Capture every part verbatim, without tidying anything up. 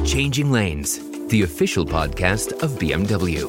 Changing Lanes, the official podcast of B M W.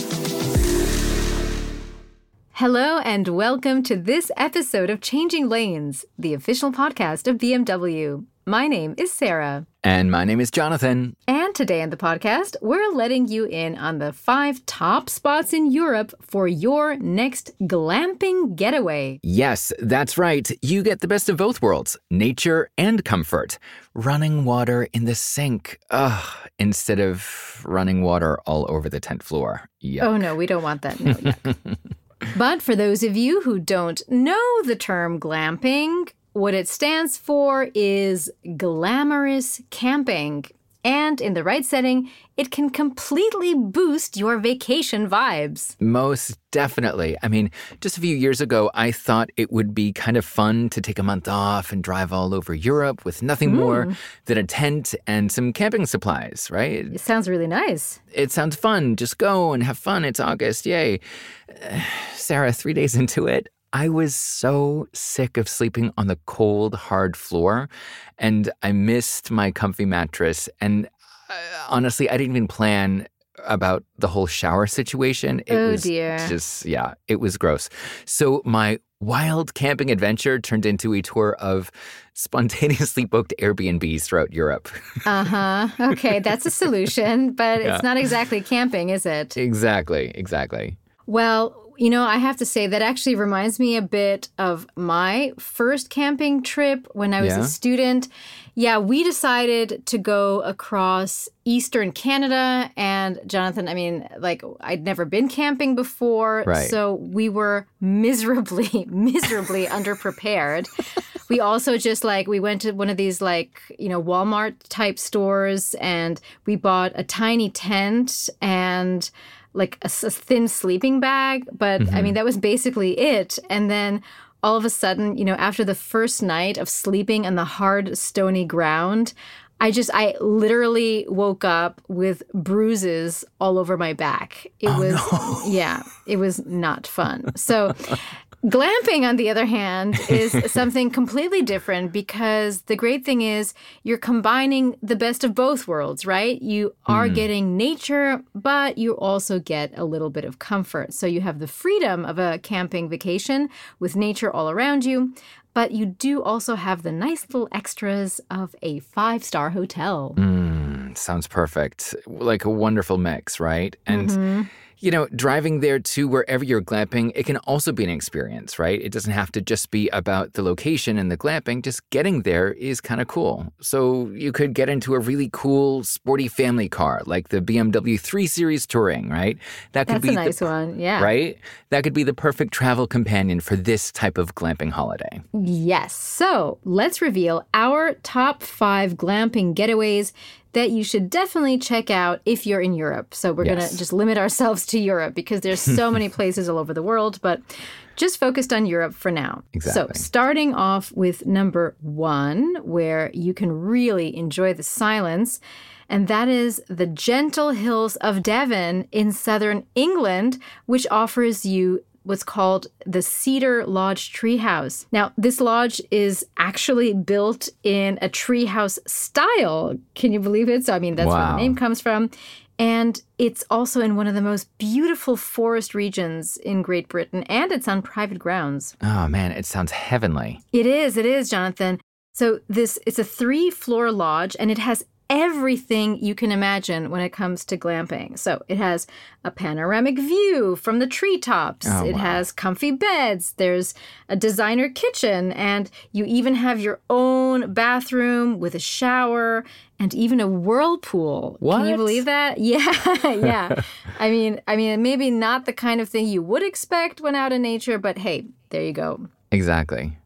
Hello and welcome to this episode of Changing Lanes, the official podcast of B M W. My name is Sarah. And my name is Jonathan. And today on the podcast, we're letting you in on the five top spots in Europe for your next glamping getaway. Yes, that's right. You get the best of both worlds, nature and comfort. Running water in the sink, ugh, instead of running water all over the tent floor. Yuck. Oh no, we don't want that. No, yuck. But for those of you who don't know the term glamping, what it stands for is glamorous camping. And in the right setting, it can completely boost your vacation vibes. Most definitely. I mean, just a few years ago, I thought it would be kind of fun to take a month off and drive all over Europe with nothing mm. more than a tent and some camping supplies, right? It sounds really nice. It sounds fun. Just go and have fun. It's August. Yay. Uh, Sarah, three days into it, I was so sick of sleeping on the cold, hard floor, and I missed my comfy mattress. And uh, honestly, I didn't even plan about the whole shower situation. It oh, was dear. Just, yeah, it was gross. So my wild camping adventure turned into a tour of spontaneously booked Airbnbs throughout Europe. Uh-huh. Okay, that's a solution, but yeah. It's not exactly camping, is it? Exactly, exactly. Well, you know, I have to say that actually reminds me a bit of my first camping trip when I was yeah? a student. Yeah, we decided to go across Eastern Canada. And Jonathan, I mean, like, I'd never been camping before. Right. So we were miserably, miserably underprepared. We also just like, we went to one of these like, you know, Walmart type stores and we bought a tiny tent and like a, a thin sleeping bag. But mm-hmm. I mean, that was basically it. And then all of a sudden, you know, after the first night of sleeping on the hard, stony ground, I just, I literally woke up with bruises all over my back. It oh, was, no. yeah, it was not fun. So glamping, on the other hand, is something completely different because the great thing is you're combining the best of both worlds, right? You are mm. getting nature, but you also get a little bit of comfort. So you have the freedom of a camping vacation with nature all around you, but you do also have the nice little extras of a five-star hotel. Mm, sounds perfect. Like a wonderful mix, right? And mm-hmm. you know, driving there to wherever you're glamping, it can also be an experience, right? It doesn't have to just be about the location and the glamping. Just getting there is kind of cool. So you could get into a really cool, sporty family car, like the B M W three Series Touring, right? That could That's be a nice the, one, yeah. Right? That could be the perfect travel companion for this type of glamping holiday. Yes. So let's reveal our top five glamping getaways that you should definitely check out if you're in Europe. So we're yes. going to just limit ourselves to Europe because there's so many places all over the world, but just focused on Europe for now. Exactly. So starting off with number one, where you can really enjoy the silence, and that is the gentle hills of Devon in southern England, which offers you what's called the Cedar Lodge Treehouse. Now, this lodge is actually built in a treehouse style. Can you believe it? So, I mean, that's wow. where the name comes from. And it's also in one of the most beautiful forest regions in Great Britain, and it's on private grounds. Oh, man, it sounds heavenly. It is, it is, Jonathan. So this it's a three-floor lodge, and it has everything you can imagine when it comes to glamping. So it has a panoramic view from the treetops. Oh, it wow. has comfy beds. There's a designer kitchen. And you even have your own bathroom with a shower and even a whirlpool. What? Can you believe that? Yeah, yeah. I mean, I mean, maybe not the kind of thing you would expect when out in nature, but hey, there you go. Exactly.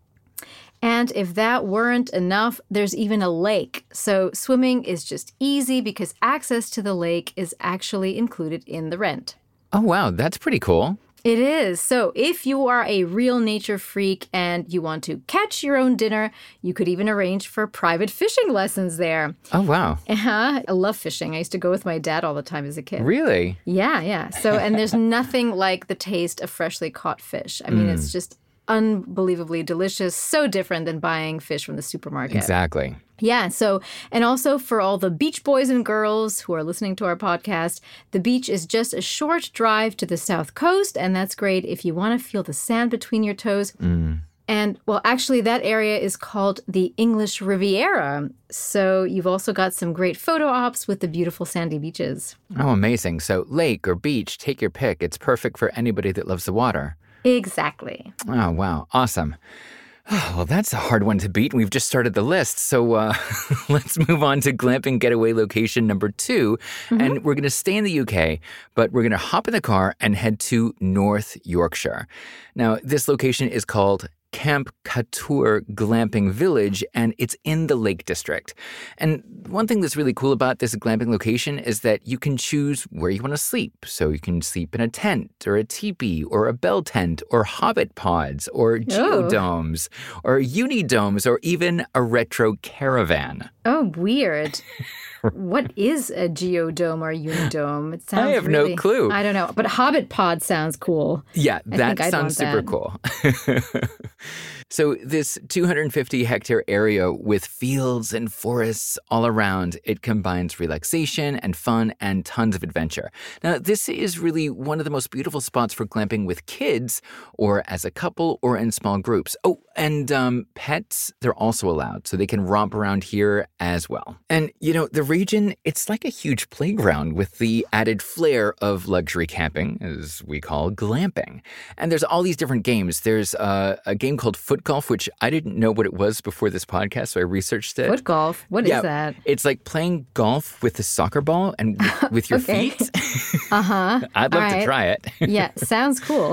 And if that weren't enough, there's even a lake. So swimming is just easy because access to the lake is actually included in the rent. Oh, wow. That's pretty cool. It is. So if you are a real nature freak and you want to catch your own dinner, you could even arrange for private fishing lessons there. Oh, wow. Uh-huh. I love fishing. I used to go with my dad all the time as a kid. Really? Yeah, yeah. So, and there's nothing like the taste of freshly caught fish. I mean, mm. it's just unbelievably delicious, so different than buying fish from the supermarket. Exactly. Yeah. So, and also for all the beach boys and girls who are listening to our podcast, the beach is just a short drive to the south coast. And that's great if you want to feel the sand between your toes. Mm. And, well, actually, that area is called the English Riviera. So you've also got some great photo ops with the beautiful sandy beaches. Oh, amazing. So lake or beach, take your pick. It's perfect for anybody that loves the water. Exactly. Oh, wow. Awesome. Oh, well, that's a hard one to beat. We've just started the list. So uh, let's move on to glamping getaway location number two. Mm-hmm. And we're going to stay in the U K, but we're going to hop in the car and head to North Yorkshire. Now, this location is called Camp Catur Glamping Village, and it's in the Lake District. And one thing that's really cool about this glamping location is that you can choose where you want to sleep. So you can sleep in a tent or a teepee or a bell tent or hobbit pods or geodomes oh. or unidomes or even a retro caravan. Oh, weird. What is a geodome or unidome? It sounds I have really, no clue. I don't know. But Hobbit Pod sounds cool. Yeah, I that sounds super that. cool. So this two hundred fifty hectare area with fields and forests all around, it combines relaxation and fun and tons of adventure. Now, this is really one of the most beautiful spots for glamping with kids or as a couple or in small groups. Oh, and um, pets, they're also allowed, so they can romp around here as well. And, you know, the region, it's like a huge playground with the added flair of luxury camping, as we call glamping. And there's all these different games. There's uh, a game called Foot Golf, which I didn't know what it was before this podcast, so I researched it. Foot golf? What yeah, is that? It's like playing golf with a soccer ball and with, with your okay. feet. Uh-huh. I'd love right. to try it. Yeah, sounds cool.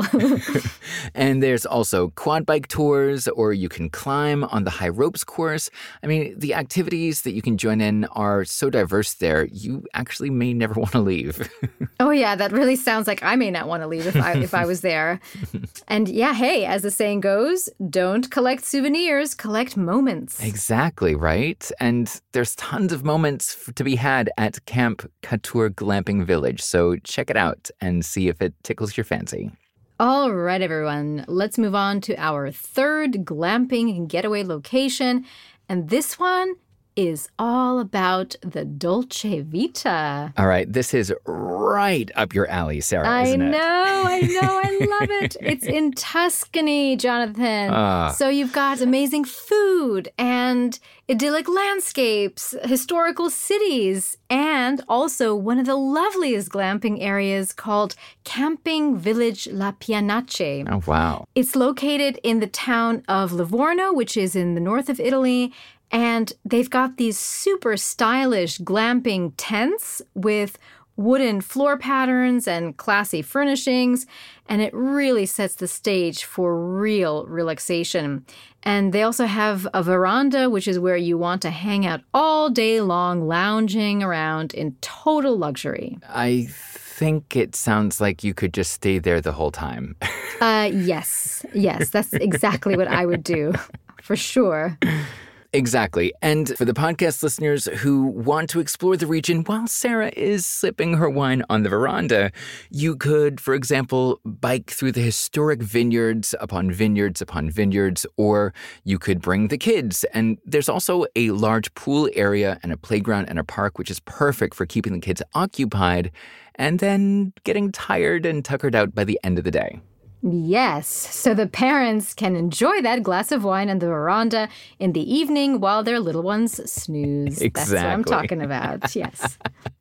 And there's also quad bike tours, or you can climb on the high ropes course. I mean, the activities that you can join in are so diverse there, you actually may never want to leave. Oh, yeah, that really sounds like I may not want to leave if I, if I was there. And yeah, hey, as the saying goes, don't collect souvenirs, collect moments. Exactly, right? And there's tons of moments to be had at Camp Catur Glamping Village, so check it out and see if it tickles your fancy. All right, everyone, let's move on to our third glamping getaway location. And this one is all about the Dolce Vita. All right, this is right up your alley, Sarah, I isn't it? know, I know, I love it. It's in Tuscany, Jonathan. Uh. So you've got amazing food and idyllic landscapes, historical cities, and also one of the loveliest glamping areas called Camping Village La Pianace. Oh, wow. It's located in the town of Livorno, which is in the north of Italy. And they've got these super stylish glamping tents with wooden floor patterns and classy furnishings. And it really sets the stage for real relaxation. And they also have a veranda, which is where you want to hang out all day long, lounging around in total luxury. I think it sounds like you could just stay there the whole time. uh, yes, yes, that's exactly what I would do, for sure. Exactly. And for the podcast listeners who want to explore the region while Sarah is sipping her wine on the veranda, you could, for example, bike through the historic vineyards upon vineyards upon vineyards, or you could bring the kids. And there's also a large pool area and a playground and a park, which is perfect for keeping the kids occupied and then getting tired and tuckered out by the end of the day. Yes, so the parents can enjoy that glass of wine on the veranda in the evening while their little ones snooze. Exactly. That's what I'm talking about, yes.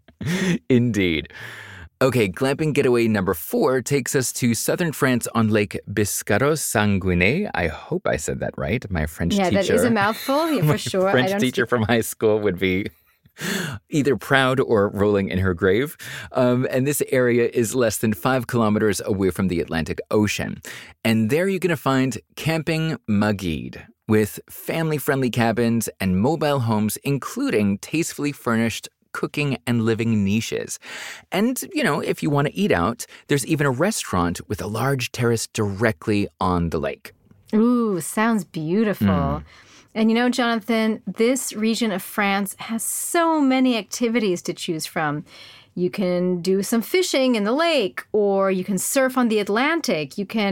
Indeed. Okay, glamping getaway number four takes us to southern France on Lake Biscarrosse-Sanguinet. I hope I said that right. My French yeah, teacher. Yeah, that is a mouthful, yeah, for sure. My French I don't teacher speak- from high school would be either proud or rolling in her grave. Um, and this area is less than five kilometers away from the Atlantic Ocean. And there you're going to find Camping Magid, with family-friendly cabins and mobile homes, including tastefully furnished cooking and living niches. And, you know, if you want to eat out, there's even a restaurant with a large terrace directly on the lake. Ooh, sounds beautiful. Mm. And you know, Jonathan, this region of France has so many activities to choose from. You can do some fishing in the lake, or you can surf on the Atlantic. You can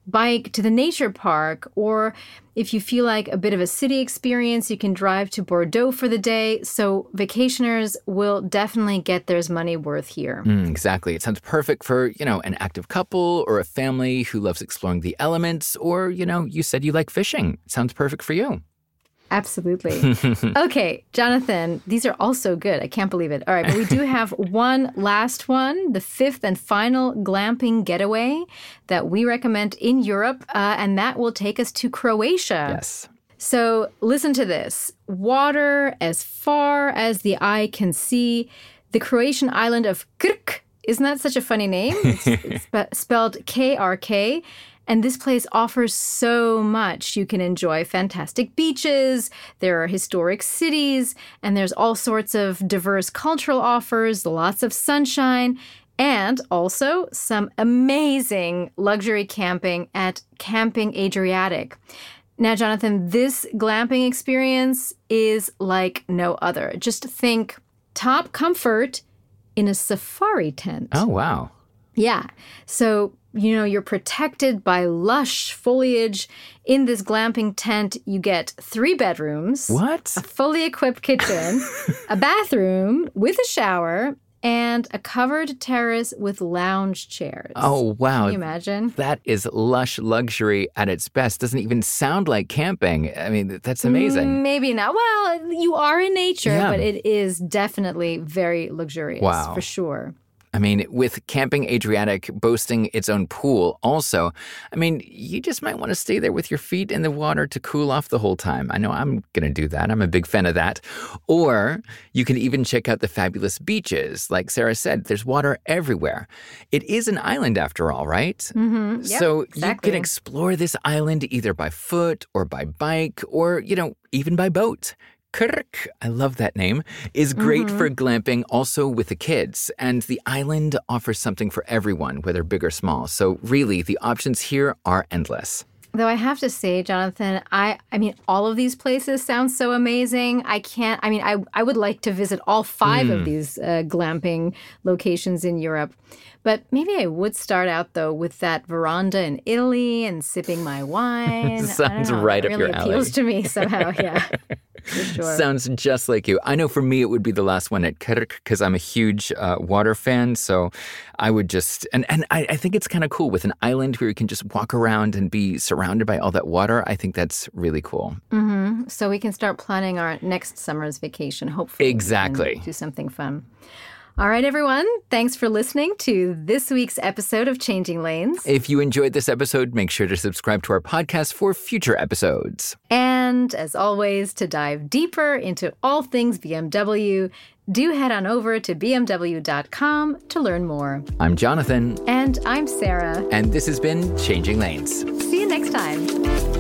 bike to the nature park, or if you feel like a bit of a city experience, you can drive to Bordeaux for the day. So vacationers will definitely get their money worth here. Mm, exactly. It sounds perfect for, you know, an active couple or a family who loves exploring the elements, or, you know, you said you like fishing. Sounds perfect for you. Absolutely. Okay, Jonathan, these are all so good. I can't believe it. All right, but we do have one last one, the fifth and final glamping getaway that we recommend in Europe, uh, and that will take us to Croatia. Yes. So listen to this. Water as far as the eye can see. The Croatian island of Krk. Isn't that such a funny name? It's, it's spe- spelled K R K. And this place offers so much. You can enjoy fantastic beaches, there are historic cities, and there's all sorts of diverse cultural offers, lots of sunshine, and also some amazing luxury camping at Camping Adriatic. Now, Jonathan, this glamping experience is like no other. Just think top comfort in a safari tent. Oh, wow. Yeah. So, you know, you're protected by lush foliage. In this glamping tent, you get three bedrooms. What? A fully equipped kitchen, a bathroom with a shower, and a covered terrace with lounge chairs. Oh, wow. Can you imagine? That is lush luxury at its best. Doesn't even sound like camping. I mean, that's amazing. Maybe not. Well, you are in nature, Yeah. but it is definitely very luxurious. Wow. For sure. I mean, with Camping Adriatic boasting its own pool also, I mean, you just might want to stay there with your feet in the water to cool off the whole time. I know I'm going to do that. I'm a big fan of that. Or you can even check out the fabulous beaches. Like Sarah said, there's water everywhere. It is an island after all, right? Mm-hmm. Yep, so exactly. you can explore this island either by foot or by bike or, you know, even by boat. Krk, I love that name, is great Mm-hmm. for glamping also with the kids. And the island offers something for everyone, whether big or small. So really, the options here are endless. Though I have to say, Jonathan, I, I mean, all of these places sound so amazing. I can't, I mean, I, I would like to visit all five Mm. of these uh, glamping locations in Europe. But maybe I would start out, though, with that veranda in Italy and sipping my wine. Sounds I don't know, right it up really your appeals alley. to me somehow, yeah. For sure. Sounds just like you. I know for me, it would be the last one at Krk because I'm a huge uh, water fan. So I would just, and, and I, I think it's kind of cool with an island where you can just walk around and be surrounded by all that water. I think that's really cool. Mm-hmm. So we can start planning our next summer's vacation, hopefully. Exactly. And do something fun. All right, everyone. Thanks for listening to this week's episode of Changing Lanes. If you enjoyed this episode, make sure to subscribe to our podcast for future episodes. And as always, to dive deeper into all things B M W, do head on over to b m w dot com to learn more. I'm Jonathan. And I'm Sarah. And this has been Changing Lanes. See you next time.